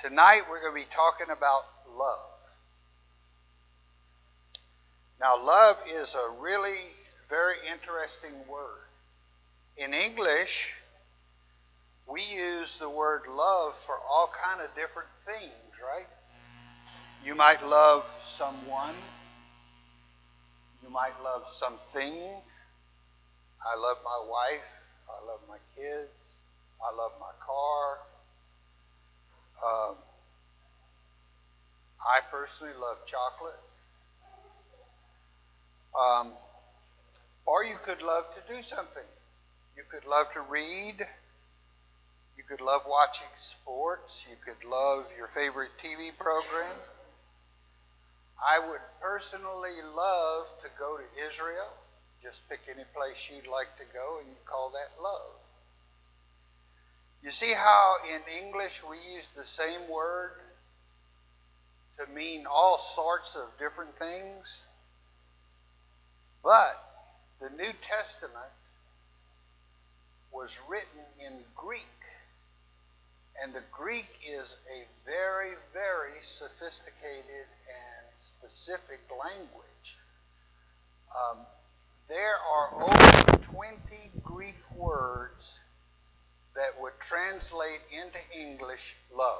Tonight we're going to be talking about love. Now, love is a really very interesting word. In English, we use the word love for all kind of different things, right? You might love someone. You might love something. I love my wife. I love my kids. I love my car. I personally love chocolate. Or you could love to do something. You could love to read. You could love watching sports. You could love your favorite TV program. I would personally love to go to Israel. Just pick any place you'd like to go and you call that love. You see how in English we use the same word to mean all sorts of different things? But the New Testament was written in Greek. And the Greek is a very, very sophisticated and specific language. There are over 20 Greek words that would translate into English love.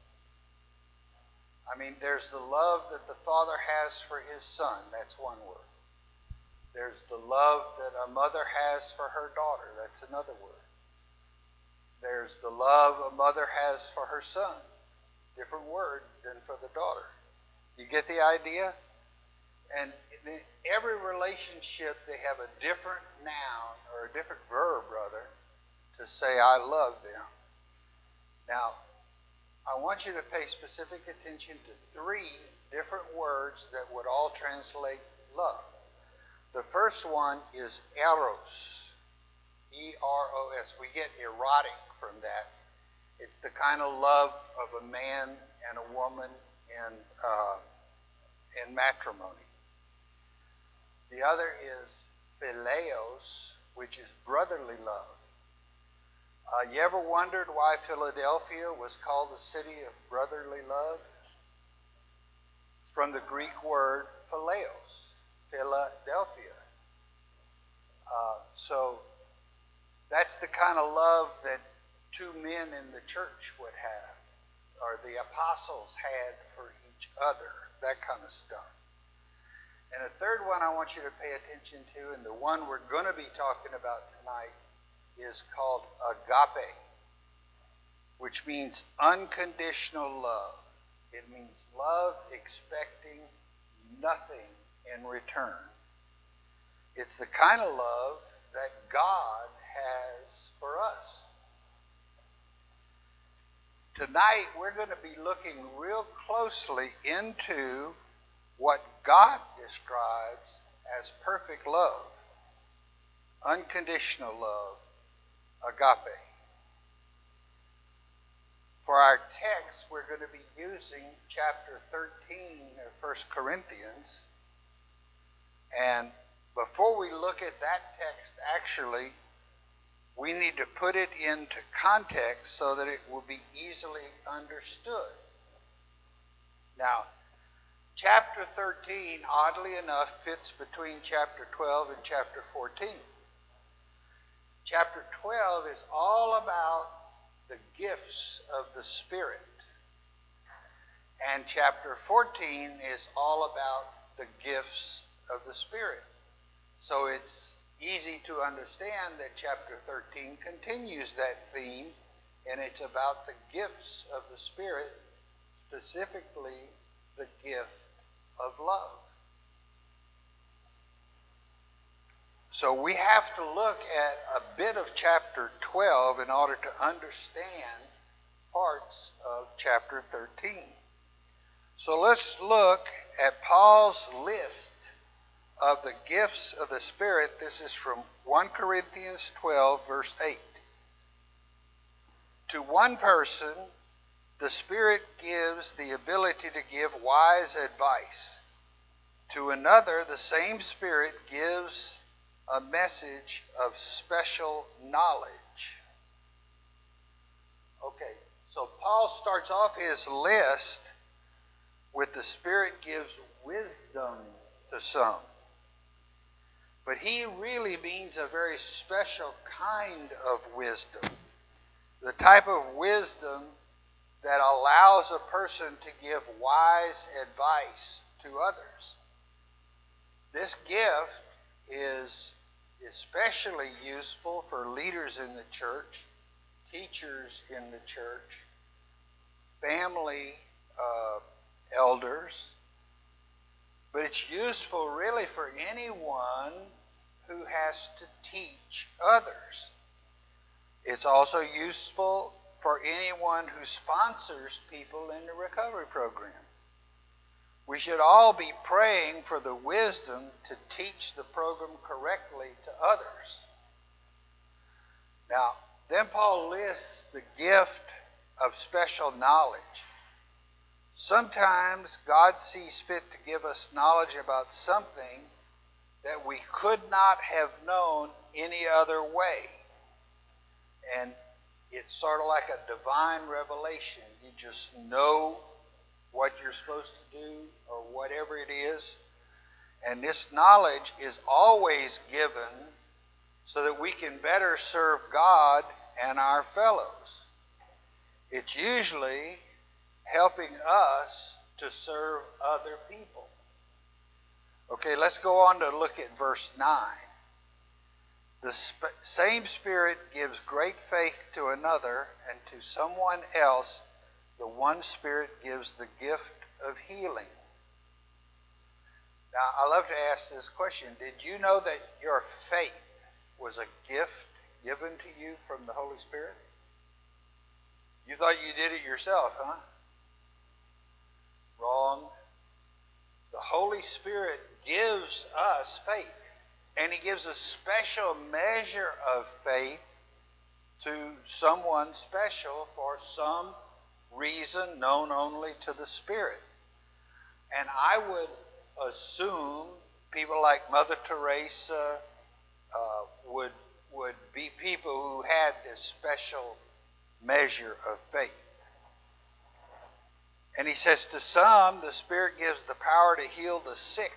I mean, there's the love that the Father has for His Son. That's one word. There's the love that a mother has for her daughter. That's another word. There's the love a mother has for her son. Different word than for the daughter. You get the idea? And in every relationship, they have a different noun, or a different verb, rather, to say, I love them. Now, I want you to pay specific attention to 3 different words that would all translate love. The first one is eros. E-R-O-S. We get erotic from that. It's the kind of love of a man and a woman in matrimony. The other is phileos, which is brotherly love. You ever wondered why Philadelphia was called the city of brotherly love? It's from the Greek word phileos, Philadelphia. So that's the kind of love that 2 men in the church would have, or the apostles had for each other, that kind of stuff. And a third one I want you to pay attention to, and the one we're going to be talking about tonight, is called agape, which means unconditional love. It means love expecting nothing in return. It's the kind of love that God has for us. Tonight, we're going to be looking real closely into what God describes as perfect love, unconditional love, agape. For our text, we're going to be using chapter 13 of 1 Corinthians. And before we look at that text, actually, we need to put it into context so that it will be easily understood. Now, chapter 13, oddly enough, fits between chapter 12 and chapter 14. Chapter 12 is all about the gifts of the Spirit. And chapter 14 is all about the gifts of the Spirit. So it's easy to understand that chapter 13 continues that theme, and it's about the gifts of the Spirit, specifically the gift of love. So we have to look at a bit of chapter 12 in order to understand parts of chapter 13. So let's look at Paul's list of the gifts of the Spirit. This is from 1 Corinthians 12, verse 8. To one person, the Spirit gives the ability to give wise advice. To another, the same Spirit gives a message of special knowledge. Okay, So Paul starts off his list with the Spirit gives wisdom to some. But he really means a very special kind of wisdom. The type of wisdom that allows a person to give wise advice to others. This gift is especially useful for leaders in the church, teachers in the church, family elders, but it's useful really for anyone who has to teach others. It's also useful for anyone who sponsors people in the recovery program. We should all be praying for the wisdom to teach the program correctly to others. Now, then Paul lists the gift of special knowledge. Sometimes God sees fit to give us knowledge about something that we could not have known any other way. And it's sort of like a divine revelation. You just know what you're supposed to do or whatever it is. And this knowledge is always given so that we can better serve God and our fellows. It's usually helping us to serve other people. Okay, let's go on to look at verse 9. The same Spirit gives great faith to another, and to someone else the one Spirit gives the gift of healing. Now, I love to ask this question. Did you know that your faith was a gift given to you from the Holy Spirit? You thought you did it yourself, huh? Wrong. The Holy Spirit gives us faith. And he gives a special measure of faith to someone special for some reason known only to the Spirit. And I would assume people like Mother Teresa would be people who had this special measure of faith. And he says to some, the Spirit gives the power to heal the sick.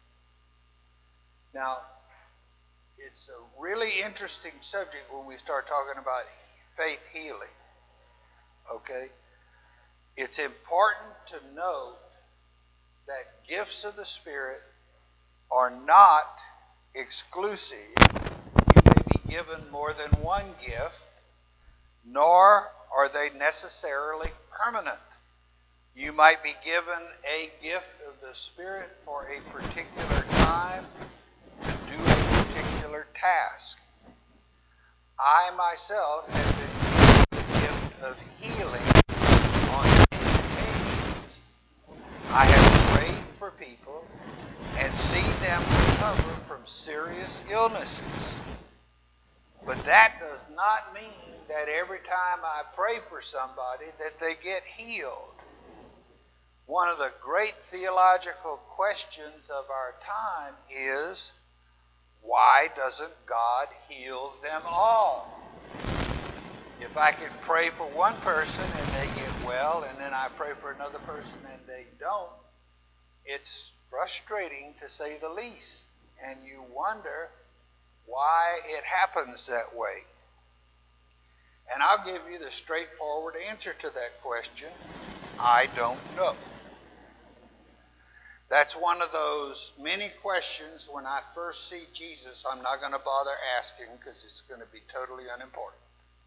Now, it's a really interesting subject when we start talking about faith healing. Okay? It's important to note that gifts of the Spirit are not exclusive. You may be given more than one gift, nor are they necessarily permanent. You might be given a gift of the Spirit for a particular time to do a particular task. I myself have been given the gift of healing on many occasions. I have prayed for people and seen them recover from serious illnesses. But that does not mean that every time I pray for somebody that they get healed. One of the great theological questions of our time is, why doesn't God heal them all? If I can pray for one person and they get well, and then I pray for another person and they don't, it's frustrating to say the least. And you wonder why it happens that way. And I'll give you the straightforward answer to that question. I don't know. That's one of those many questions when I first see Jesus I'm not going to bother asking because it's going to be totally unimportant.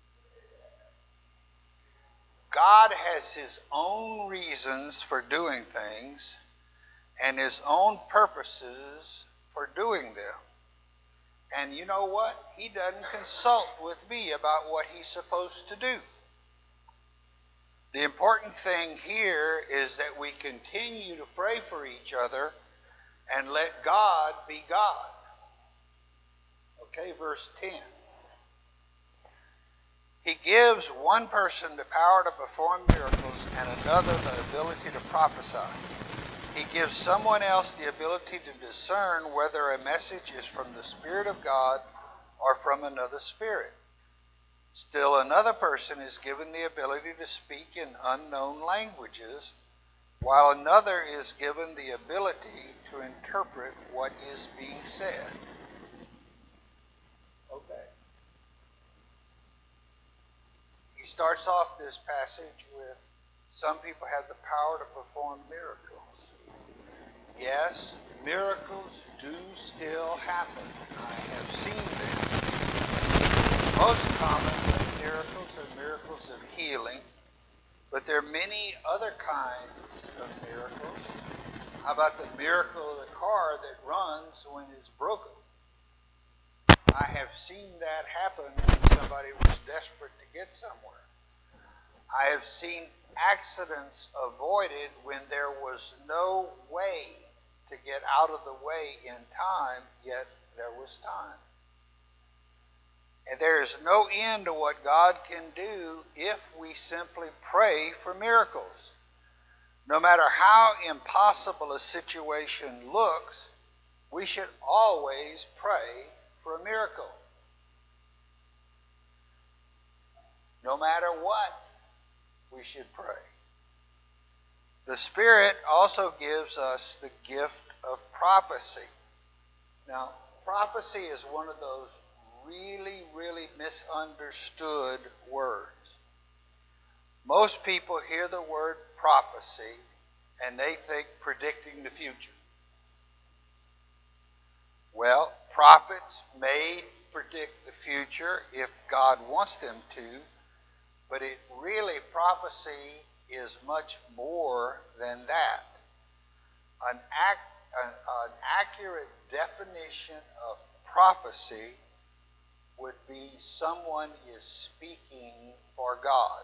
God has his own reasons for doing things and his own purposes for doing them. And you know what? He doesn't consult with me about what he's supposed to do. The important thing here is that we continue to pray for each other and let God be God. Okay, verse 10. He gives one person the power to perform miracles and another the ability to prophesy. He gives someone else the ability to discern whether a message is from the Spirit of God or from another spirit. Still another person is given the ability to speak in unknown languages, while another is given the ability to interpret what is being said. Okay. He starts off this passage with, some people have the power to perform miracles. Yes, miracles do still happen. I have seen them. Most common miracles are miracles of healing, but there are many other kinds of miracles. How about the miracle of the car that runs when it's broken? I have seen that happen when somebody was desperate to get somewhere. I have seen accidents avoided when there was no way to get out of the way in time, yet there was time. And there is no end to what God can do if we simply pray for miracles. No matter how impossible a situation looks, we should always pray for a miracle. No matter what, we should pray. The Spirit also gives us the gift of prophecy. Now, prophecy is one of those really, really misunderstood words. Most people hear the word prophecy and they think predicting the future. Well, prophets may predict the future if God wants them to, but prophecy is much more than that. An accurate definition of prophecy would be someone is speaking for God.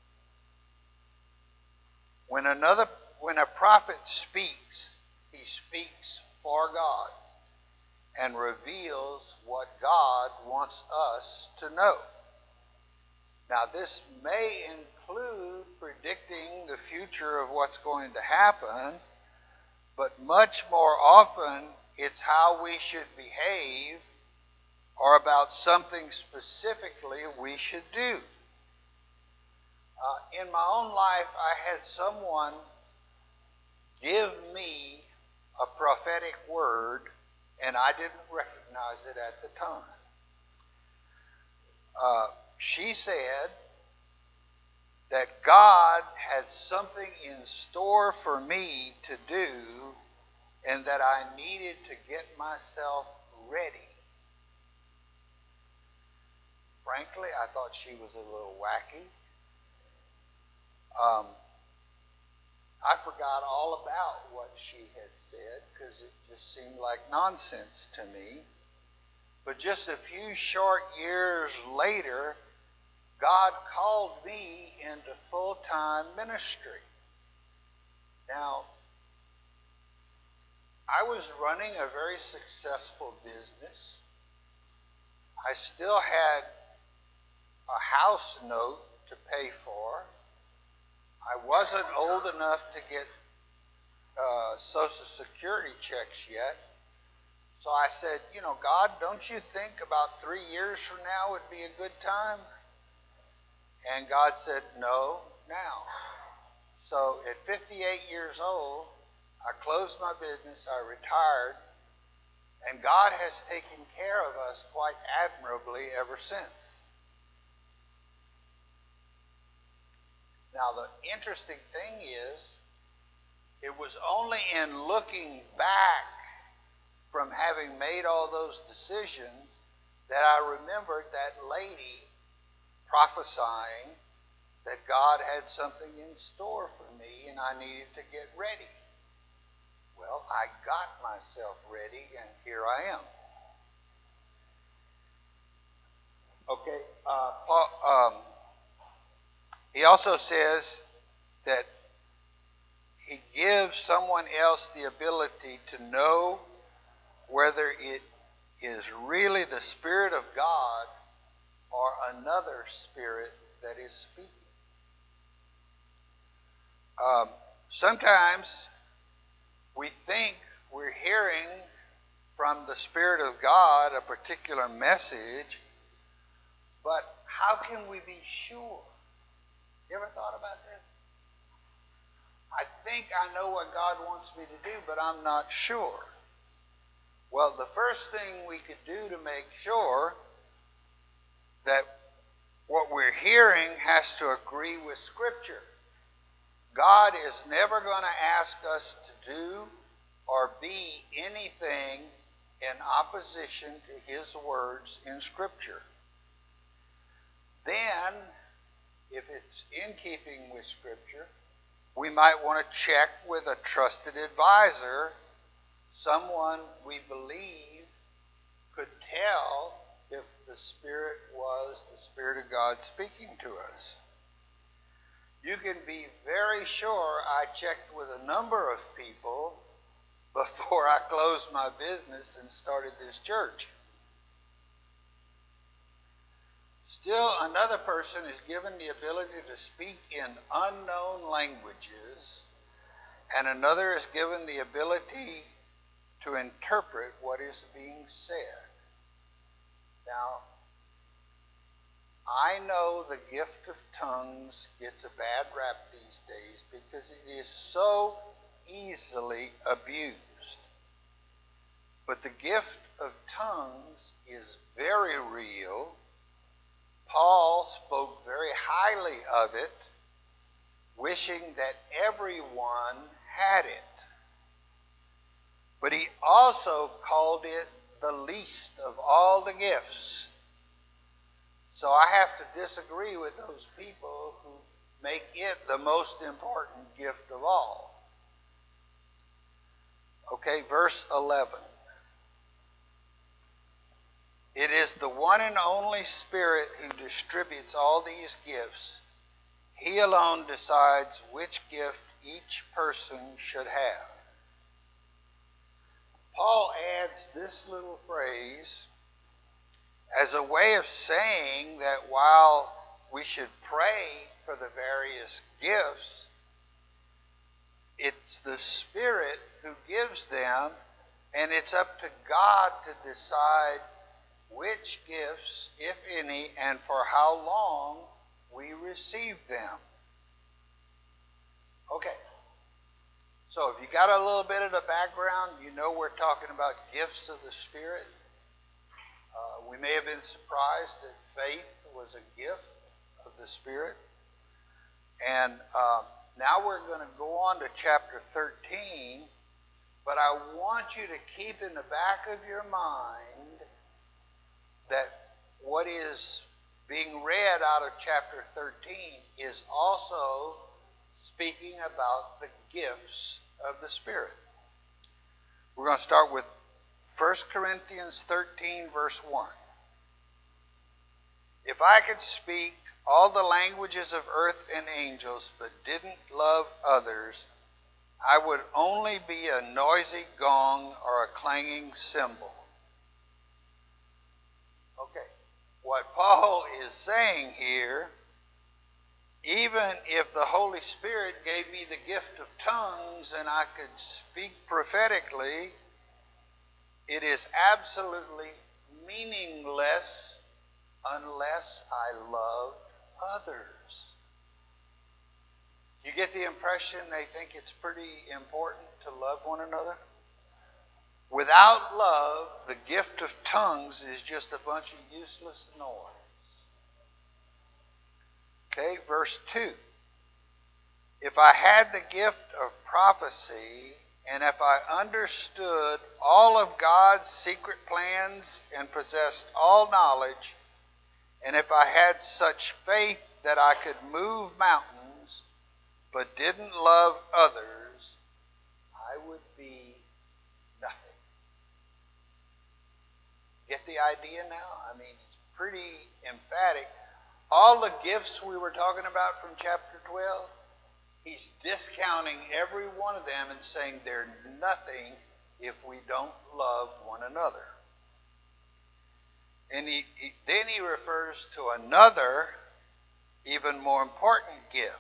When a prophet speaks, he speaks for God and reveals what God wants us to know. Now, this may include predicting the future of what's going to happen, but much more often it's how we should behave or about something specifically we should do. In my own life, I had someone give me a prophetic word, and I didn't recognize it at the time. She said that God had something in store for me to do and that I needed to get myself ready. Frankly, I thought she was a little wacky. I forgot all about what she had said because it just seemed like nonsense to me. But just a few short years later, God called me into full-time ministry. Now, I was running a very successful business. I still had a house note to pay for. I wasn't old enough to get Social Security checks yet. So I said, God, don't you think about 3 years from now would be a good time? And God said, no, now. So at 58 years old, I closed my business, I retired, and God has taken care of us quite admirably ever since. Now, the interesting thing is, it was only in looking back from having made all those decisions that I remembered that lady prophesying that God had something in store for me and I needed to get ready. Well, I got myself ready and here I am. Okay, he also says that he gives someone else the ability to know whether it is really the Spirit of God or another spirit that is speaking. Sometimes we think we're hearing from the Spirit of God a particular message, but how can we be sure? You ever thought about that? I think I know what God wants me to do, but I'm not sure. Well, the first thing we could do to make sure that what we're hearing has to agree with Scripture. God is never going to ask us to do or be anything in opposition to His words in Scripture. Then, if it's in keeping with Scripture, we might want to check with a trusted advisor, someone we believe could tell if the Spirit was the Spirit of God speaking to us. You can be very sure I checked with a number of people before I closed my business and started this church. Still, another person is given the ability to speak in unknown languages, and another is given the ability to interpret what is being said. Now, I know the gift of tongues gets a bad rap these days because it is so easily abused. But the gift of tongues is very real. Paul spoke very highly of it, wishing that everyone had it. But he also called it the least of all the gifts. So I have to disagree with those people who make it the most important gift of all. Okay, verse 11. It is the one and only Spirit who distributes all these gifts. He alone decides which gift each person should have. Paul adds this little phrase as a way of saying that while we should pray for the various gifts, it's the Spirit who gives them, and it's up to God to decide which gifts, if any, and for how long we receive them. Okay. So if you got a little bit of the background, you know we're talking about gifts of the Spirit. We may have been surprised that faith was a gift of the Spirit. And now we're going to go on to chapter 13. But I want you to keep in the back of your mind that what is being read out of chapter 13 is also speaking about the gifts of the Spirit. We're going to start with 1 Corinthians 13, verse 1. If I could speak all the languages of earth and angels, but didn't love others, I would only be a noisy gong or a clanging cymbal. Okay, what Paul is saying here, even if the Holy Spirit gave me the gift of tongues and I could speak prophetically, it is absolutely meaningless unless I love others. You get the impression they think it's pretty important to love one another? Without love, the gift of tongues is just a bunch of useless noise. Okay, verse 2. If I had the gift of prophecy, and if I understood all of God's secret plans and possessed all knowledge, and if I had such faith that I could move mountains, but didn't love others, I would be nothing. Get the idea now? I mean, it's pretty emphatic. All the gifts we were talking about from chapter 12, he's discounting every one of them and saying they're nothing if we don't love one another. And then he refers to another, even more important gift.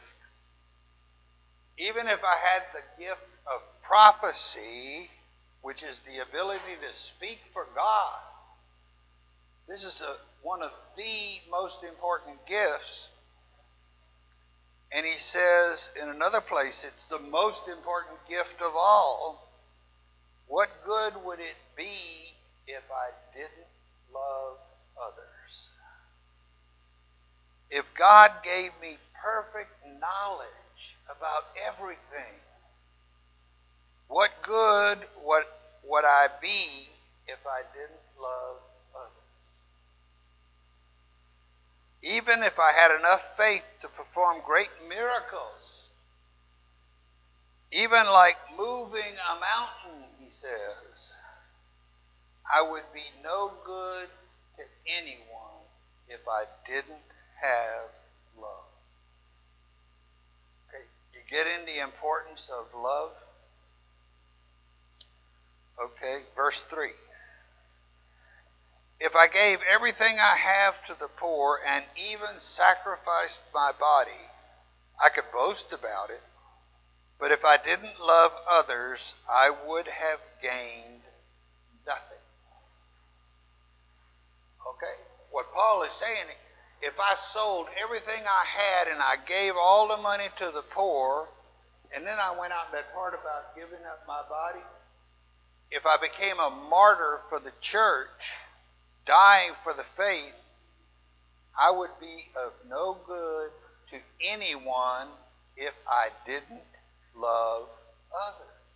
Even if I had the gift of prophecy, which is the ability to speak for God, This is one of the most important gifts. And he says in another place, it's the most important gift of all. What good would it be if I didn't love others? If God gave me perfect knowledge about everything, what good would I be if I didn't love others? Even if I had enough faith to perform great miracles, even like moving a mountain, he says, I would be no good to anyone if I didn't have love. Okay, you get in the importance of love? Okay, verse 3. If I gave everything I have to the poor and even sacrificed my body, I could boast about it. But if I didn't love others, I would have gained nothing. Okay? What Paul is saying, if I sold everything I had and I gave all the money to the poor, and then I went out that part about giving up my body, if I became a martyr for the church, dying for the faith, I would be of no good to anyone if I didn't love others.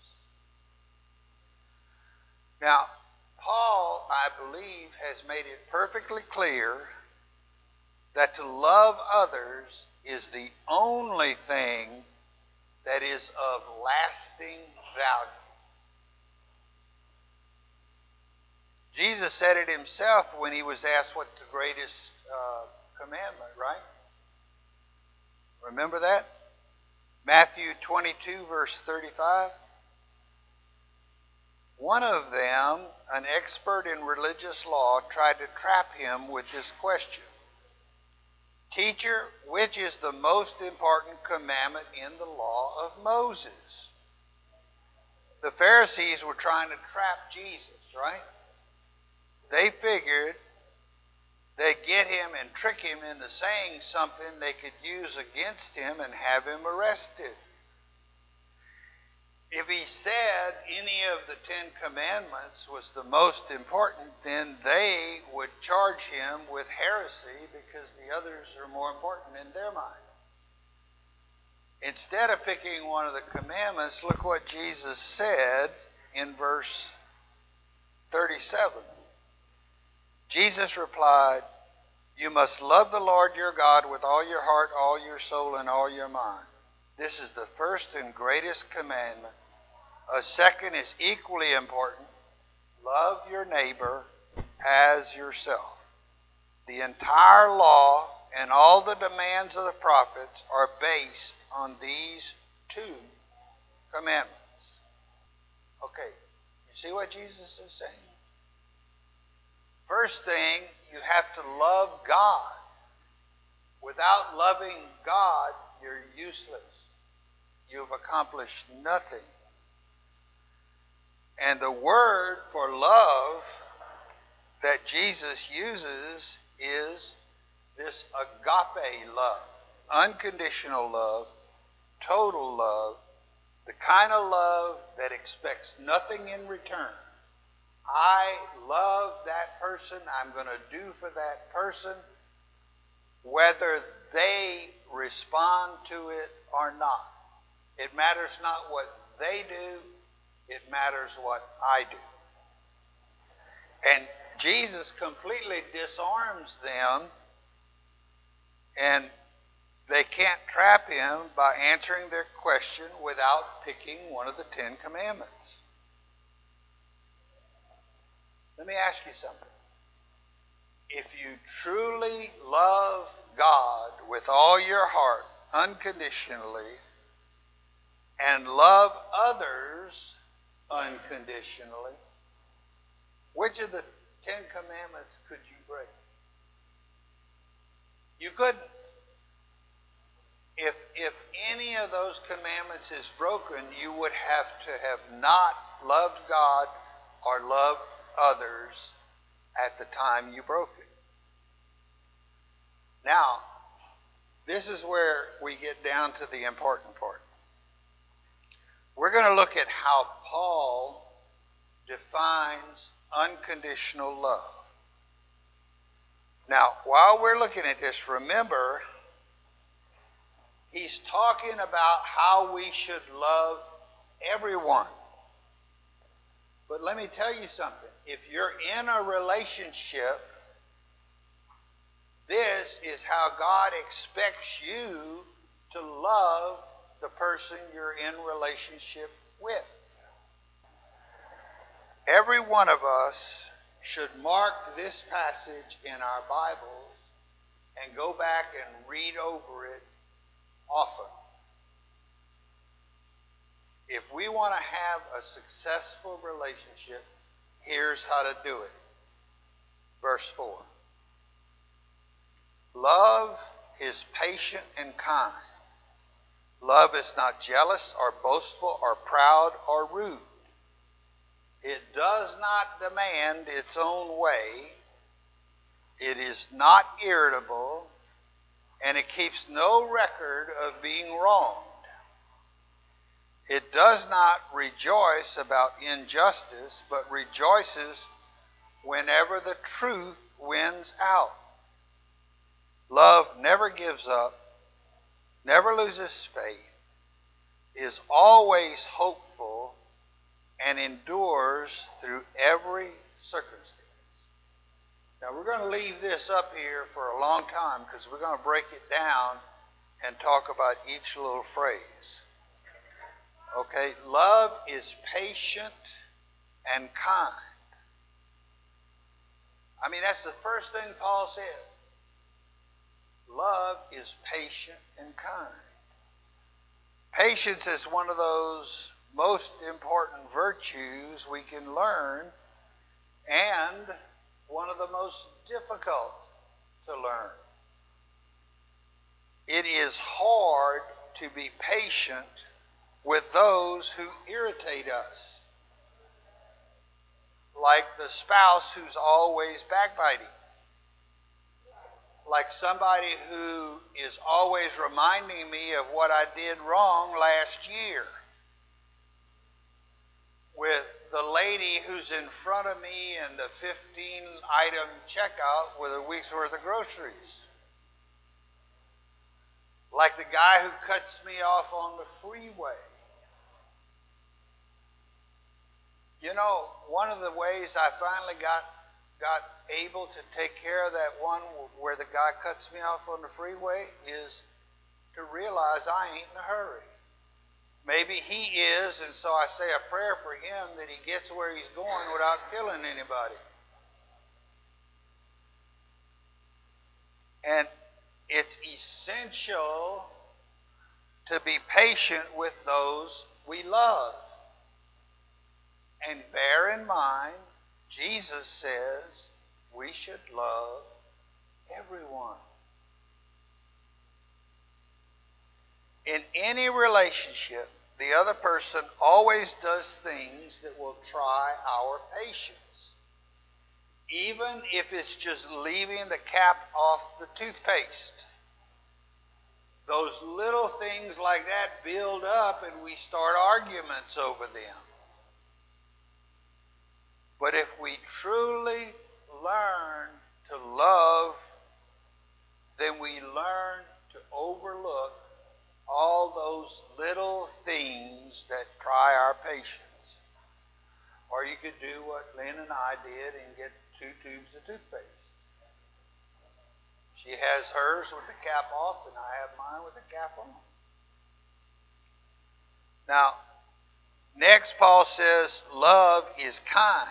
Now, Paul, I believe, has made it perfectly clear that to love others is the only thing that is of lasting value. Jesus said it himself when he was asked what's the greatest commandment, right? Remember that? Matthew 22, verse 35. One of them, an expert in religious law, tried to trap him with this question. Teacher, which is the most important commandment in the law of Moses? The Pharisees were trying to trap Jesus, right? They figured they'd get him and trick him into saying something they could use against him and have him arrested. If he said any of the 10 Commandments was the most important, then they would charge him with heresy because the others are more important in their mind. Instead of picking one of the commandments, look what Jesus said in verse 37. Jesus replied, "You must love the Lord your God with all your heart, all your soul, and all your mind. This is the first and greatest commandment. A second is equally important. Love your neighbor as yourself. The entire law and all the demands of the prophets are based on these 2 commandments." Okay, you see what Jesus is saying? First thing, you have to love God. Without loving God, you're useless. You've accomplished nothing. And the word for love that Jesus uses is this agape love, unconditional love, total love, the kind of love that expects nothing in return. I love that person. I'm going to do for that person whether they respond to it or not. It matters not what they do. It matters what I do. And Jesus completely disarms them, and they can't trap him by answering their question without picking one of the 10 Commandments. Let me ask you something. If you truly love God with all your heart, unconditionally, and love others unconditionally, which of the 10 Commandments could you break? You couldn't. If any of those commandments is broken, you would have to have not loved God or loved others at the time you broke it. Now, this is where we get down to the important part. We're going to look at how Paul defines unconditional love. Now, while we're looking at this, remember, he's talking about how we should love everyone. But let me tell you something. If you're in a relationship, this is how God expects you to love the person you're in relationship with. Every one of us should mark this passage in our Bibles and go back and read over it often. If we want to have a successful relationship, here's how to do it. Verse 4. Love is patient and kind. Love is not jealous or boastful or proud or rude. It does not demand its own way. It is not irritable, and it keeps no record of being wronged. It does not rejoice about injustice, but rejoices whenever the truth wins out. Love never gives up, never loses faith, is always hopeful, and endures through every circumstance. Now we're going to leave this up here for a long time because we're going to break it down and talk about each little phrase. Okay, love is patient and kind. I mean, that's the first thing Paul said. Love is patient and kind. Patience is one of those most important virtues we can learn, and one of the most difficult to learn. It is hard to be patient with those who irritate us, like the spouse who's always backbiting, like somebody who is always reminding me of what I did wrong last year, with the lady who's in front of me in the 15-item checkout with a week's worth of groceries, like the guy who cuts me off on the freeway. You know, one of the ways I finally got able to take care of that one where the guy cuts me off on the freeway is to realize I ain't in a hurry. Maybe he is, and so I say a prayer for him that he gets where he's going without killing anybody. And it's essential to be patient with those we love. And bear in mind, Jesus says we should love everyone. In any relationship, the other person always does things that will try our patience. Even if it's just leaving the cap off the toothpaste. Those little things like that build up and we start arguments over them. But if we truly learn to love, then we learn to overlook all those little things that try our patience. Or you could do what Lynn and I did and get 2 tubes of toothpaste. She has hers with the cap off and I have mine with the cap on. Now, next Paul says love is kind.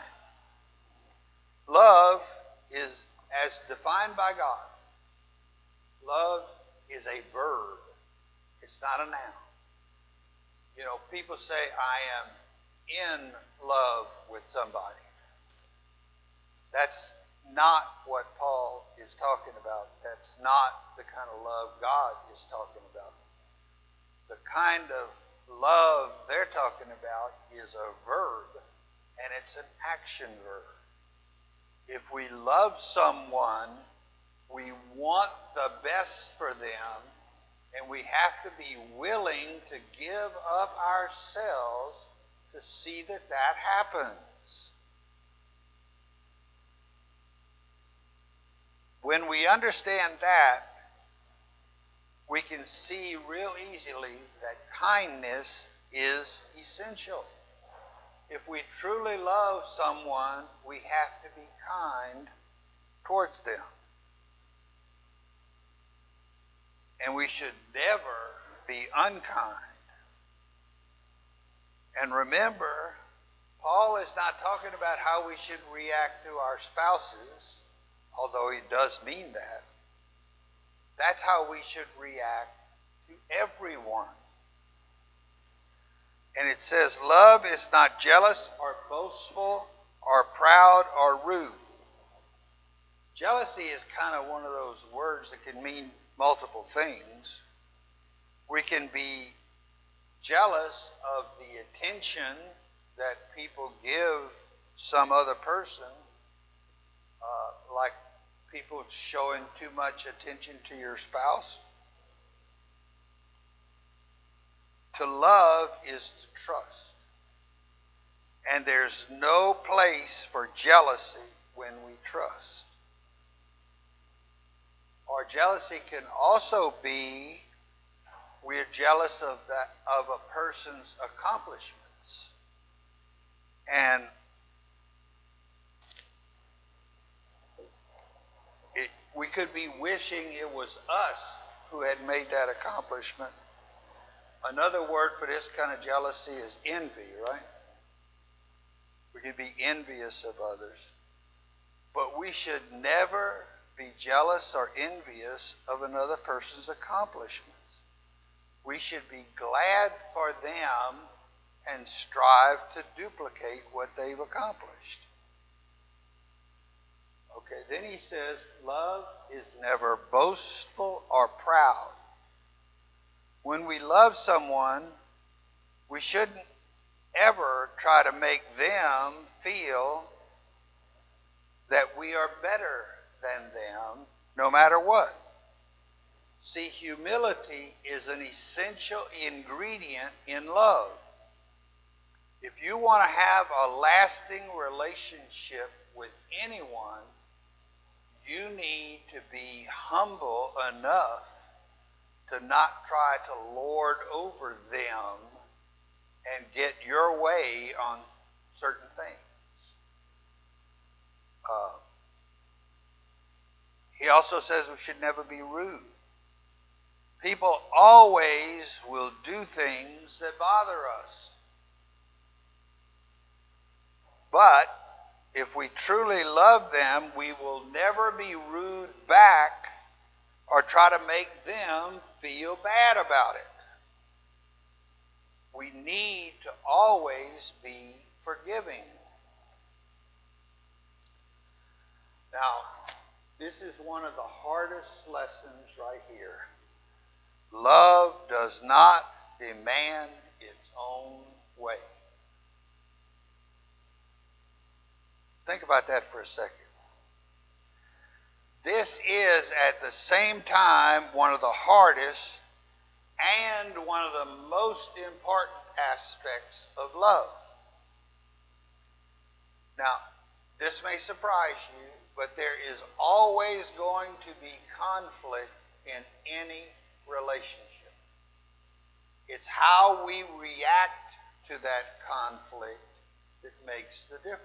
Love is, as defined by God, love is a verb. It's not a noun. You know, people say, I am in love with somebody. That's not what Paul is talking about. That's not the kind of love God is talking about. The kind of love they're talking about is a verb, and it's an action verb. If we love someone, We want the best for them, and we have to be willing to give up ourselves to see that that happens. When we understand that, we can see real easily that kindness is essential. If we truly love someone, we have to be kind towards them. And we should never be unkind. And remember, Paul is not talking about how we should react to our spouses, although he does mean that. That's how we should react to everyone. And it says, love is not jealous or boastful or proud or rude. Jealousy is kind of one of those words that can mean multiple things. We can be jealous of the attention that people give some other person, like people showing too much attention to your spouse. To love is to trust. And there's no place for jealousy when we trust. Or jealousy can also be we're jealous of a person's accomplishments. And we could be wishing it was us who had made that accomplishment. Another word for this kind of jealousy is envy, right? We could be envious of others. But we should never be jealous or envious of another person's accomplishments. We should be glad for them and strive to duplicate what they've accomplished. Okay, then he says, love is never boastful or proud. When we love someone, we shouldn't ever try to make them feel that we are better than them, no matter what. See, humility is an essential ingredient in love. If you want to have a lasting relationship with anyone, you need to be humble enough to not try to lord over them and get your way on certain things. He also says we should never be rude. People always will do things that bother us. But if we truly love them, we will never be rude back or try to make them feel bad about it. We need to always be forgiving. Now, this is one of the hardest lessons right here. Love does not demand its own way. Think about that for a second. This is at the same time one of the hardest and one of the most important aspects of love. Now, this may surprise you, but there is always going to be conflict in any relationship. It's how we react to that conflict that makes the difference.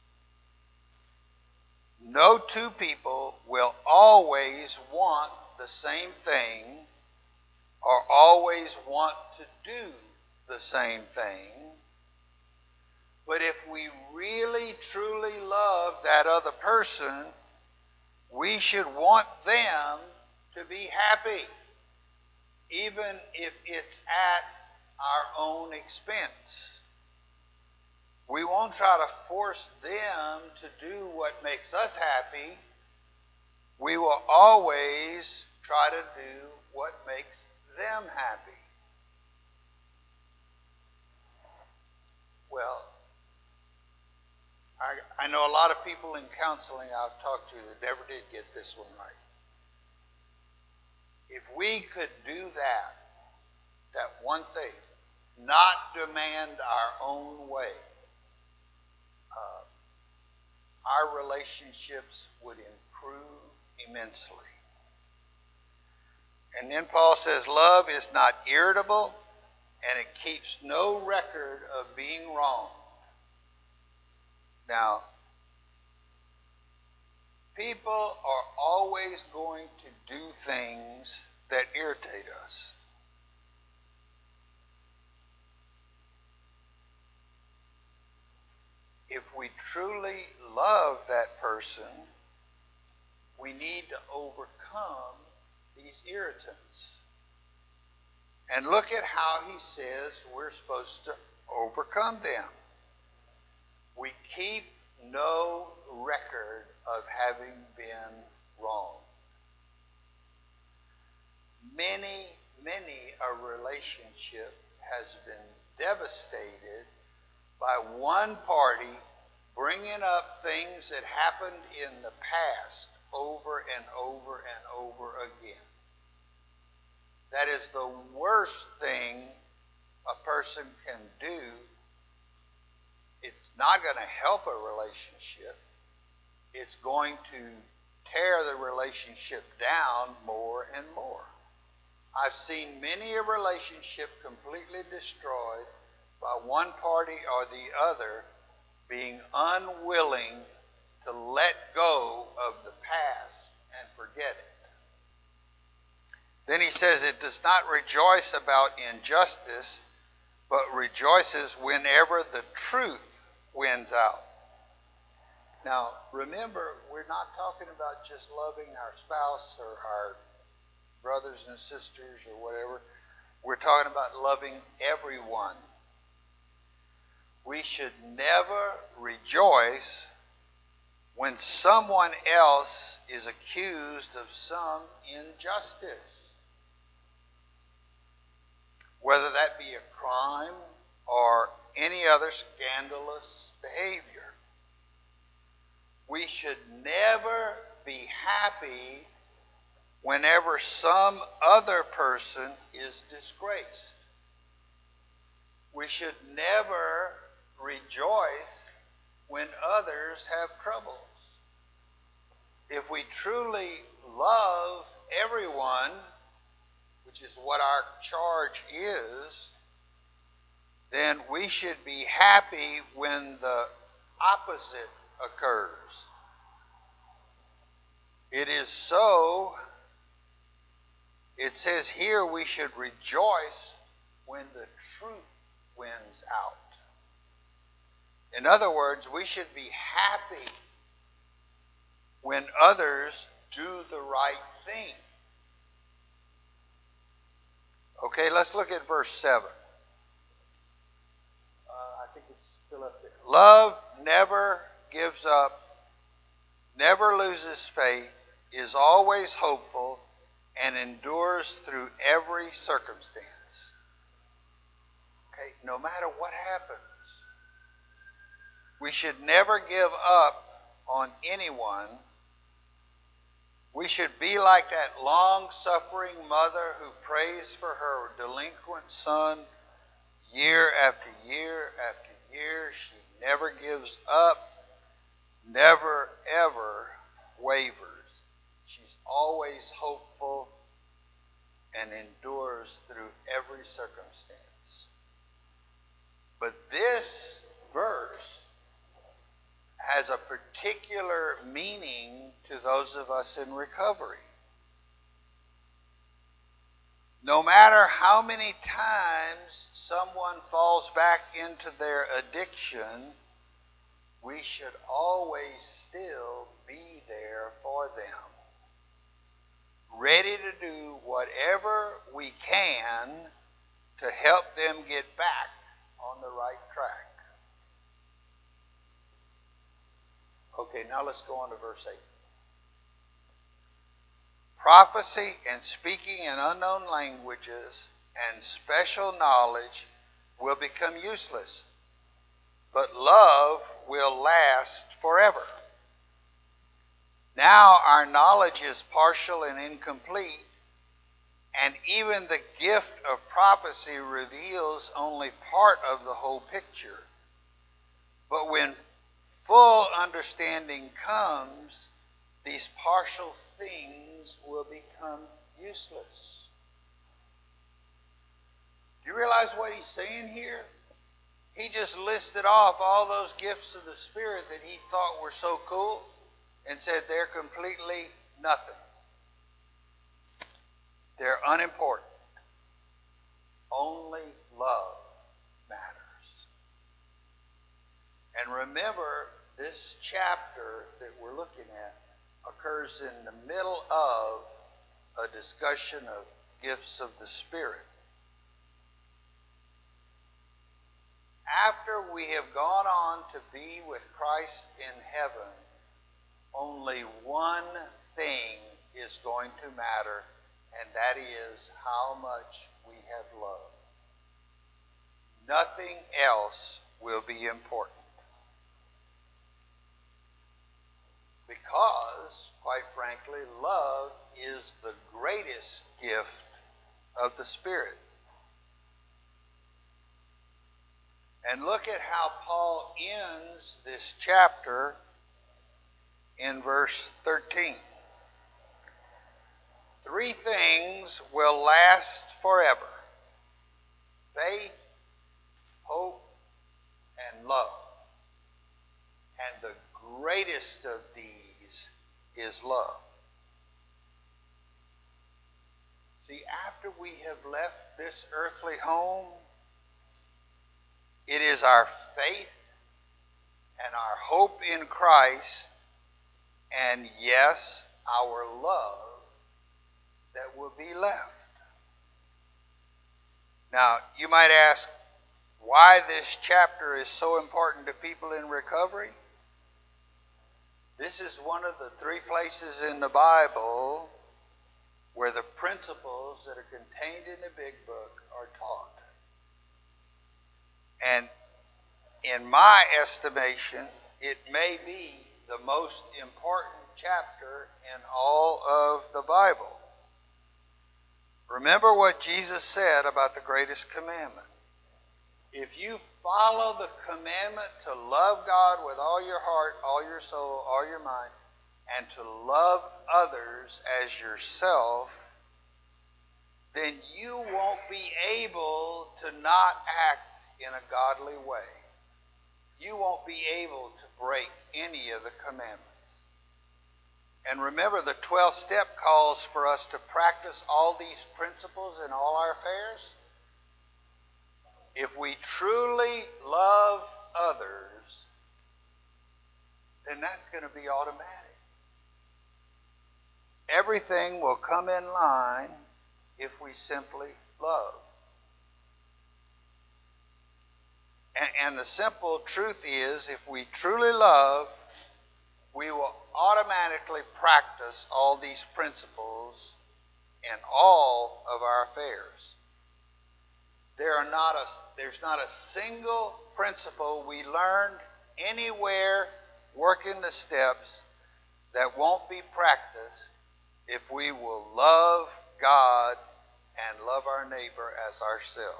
No two people will always want the same thing or always want to do the same thing. But if we really, truly love that other person, we should want them to be happy, even if it's at our own expense. We won't try to force them to do what makes us happy. We will always try to do what makes them happy. Well, I know a lot of people in counseling I've talked to that never did get this one right. If we could do that one thing, not demand our own way, our relationships would improve immensely. And then Paul says, love is not irritable, and it keeps no record of being wrong. Now, people are always going to do things that irritate us. If we truly love that person, we need to overcome these irritants. And look at how he says we're supposed to overcome them. We keep no record of having been wrong. Many a relationship has been devastated by one party bringing up things that happened in the past over and over and over again. That is the worst thing a person can do. It's not going to help a relationship. It's going to tear the relationship down more and more. I've seen many a relationship completely destroyed by one party or the other being unwilling to let go of the past and forget it. Then he says it does not rejoice about injustice, but rejoices whenever the truth wins out. Now, remember, we're not talking about just loving our spouse or our brothers and sisters or whatever. We're talking about loving everyone. We should never rejoice when someone else is accused of some injustice, whether that be a crime or any other scandalous behavior. We should never be happy whenever some other person is disgraced. We should never rejoice when others have troubles. If we truly love everyone, which is what our charge is, then we should be happy when the opposite occurs. It is so, it says here we should rejoice when the truth wins out. In other words, we should be happy when others do the right thing. Okay, let's look at verse 7. I think it's still up there. Love never gives up, never loses faith, is always hopeful, and endures through every circumstance. Okay, no matter what happens, we should never give up on anyone. We should be like that long-suffering mother who prays for her delinquent son year after year after year. She never gives up, never ever wavers. She's always hopeful and endures through every circumstance. But this verse has a particular meaning to those of us in recovery. No matter how many times someone falls back into their addiction, we should always still be there for them, ready to do whatever we can to help them get back on the right track. Okay, now let's go on to verse 8. Prophecy and speaking in unknown languages and special knowledge will become useless, but love will last forever. Now our knowledge is partial and incomplete, And even the gift of prophecy reveals only part of the whole picture. But when full understanding comes, these partial things will become useless. Do you realize what he's saying here? He just listed off all those gifts of the Spirit that he thought were so cool and said they're completely nothing. They're unimportant. Only love matters. And remember, this chapter that we're looking at occurs in the middle of a discussion of gifts of the Spirit. After we have gone on to be with Christ in heaven, only one thing is going to matter, and that is how much we have loved. Nothing else will be important. Because, quite frankly, love is the greatest gift of the Spirit. And look at how Paul ends this chapter in verse 13. 3 things will last forever: faith, hope, and love. And the greatest of these is love. See, after we have left this earthly home, it is our faith and our hope in Christ, and yes, our love that will be left. Now, you might ask why this chapter is so important to people in recovery. This is one of the 3 places in the Bible where the principles that are contained in the big book are taught. And in my estimation, it may be the most important chapter in all of the Bible. Remember what Jesus said about the greatest commandment. If you follow the commandment to love God with all your heart, all your soul, all your mind, and to love others as yourself, then you won't be able to not act in a godly way. You won't be able to break any of the commandments. And remember, the 12th step calls for us to practice all these principles in all our affairs. If we truly love others, then that's going to be automatic. Everything will come in line if we simply love. And the simple truth is, if we truly love, we will automatically practice all these principles in all of our affairs. There's not a single principle we learned anywhere working the steps that won't be practiced if we will love God and love our neighbor as ourselves.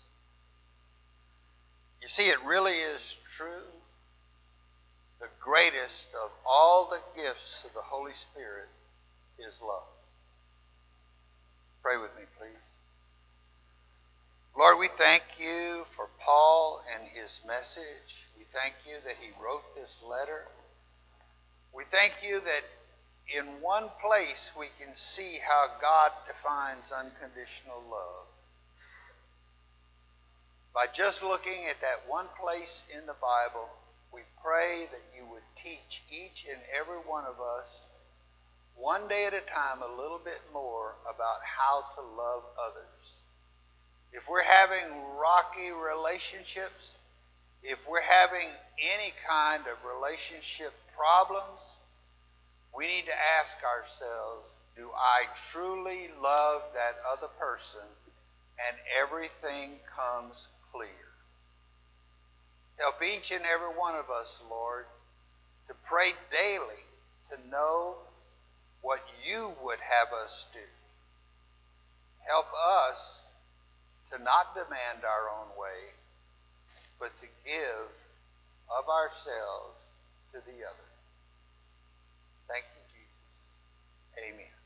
You see, it really is true. The greatest of all the gifts of the Holy Spirit is love. Pray with me, please. Lord, we thank you for Paul and his message. We thank you that he wrote this letter. We thank you that in one place we can see how God defines unconditional love. By just looking at that one place in the Bible, we pray that you would teach each and every one of us, one day at a time, a little bit more about how to love others. If we're having rocky relationships, if we're having any kind of relationship problems, we need to ask ourselves, do I truly love that other person? And everything comes clear. Help each and every one of us, Lord, to pray daily to know what you would have us do. Help us to not demand our own way, but to give of ourselves to the other. Thank you, Jesus. Amen.